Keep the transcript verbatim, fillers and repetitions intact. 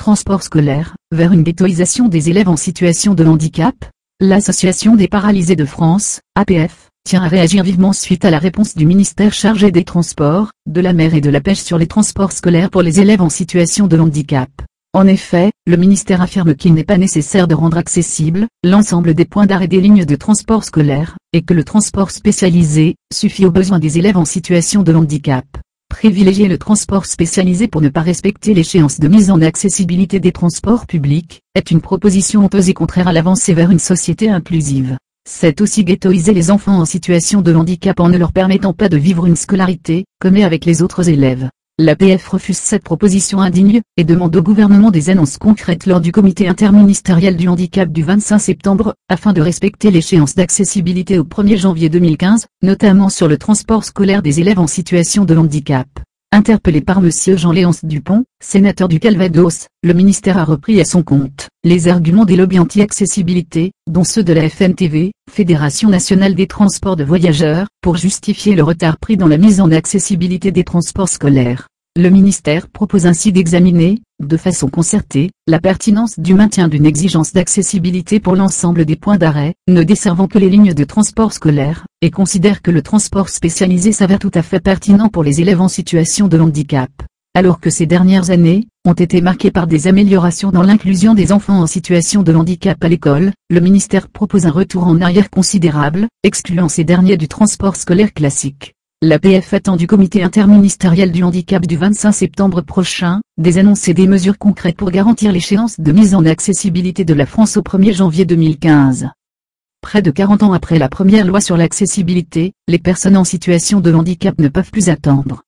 transport scolaire, vers une ghettoisation des élèves en situation de handicap. L'Association des paralysés de France, A P F, tient à réagir vivement suite à la réponse du ministère chargé des Transports, de la Mer et de la Pêche sur les transports scolaires pour les élèves en situation de handicap. En effet, le ministère affirme qu'il n'est pas nécessaire de rendre accessible l'ensemble des points d'arrêt des lignes de transport scolaire, et que le transport spécialisé suffit aux besoins des élèves en situation de handicap. Privilégier le transport spécialisé pour ne pas respecter l'échéance de mise en accessibilité des transports publics, est une proposition honteuse et contraire à l'avancée vers une société inclusive. C'est aussi ghettoiser les enfants en situation de handicap en ne leur permettant pas de vivre une scolarité, comme est avec les autres élèves. L'A P F refuse cette proposition indigne, et demande au gouvernement des annonces concrètes lors du comité interministériel du handicap du vingt-cinq septembre, afin de respecter l'échéance d'accessibilité au premier janvier deux mille quinze, notamment sur le transport scolaire des élèves en situation de handicap. Interpellé par Monsieur Jean-Léonce Dupont, sénateur du Calvados, le ministère a repris à son compte les arguments des lobbies anti-accessibilité, dont ceux de la F N T V, Fédération nationale des transports de voyageurs, pour justifier le retard pris dans la mise en accessibilité des transports scolaires. Le ministère propose ainsi d'examiner, de façon concertée, la pertinence du maintien d'une exigence d'accessibilité pour l'ensemble des points d'arrêt, ne desservant que les lignes de transport scolaire, et considère que le transport spécialisé s'avère tout à fait pertinent pour les élèves en situation de handicap. Alors que ces dernières années ont été marquées par des améliorations dans l'inclusion des enfants en situation de handicap à l'école, le ministère propose un retour en arrière considérable, excluant ces derniers du transport scolaire classique. L'A P F attend du comité interministériel du handicap du vingt-cinq septembre prochain, des annonces et des mesures concrètes pour garantir l'échéance de mise en accessibilité de la France au premier janvier deux mille quinze. Près de quarante ans après la première loi sur l'accessibilité, les personnes en situation de handicap ne peuvent plus attendre.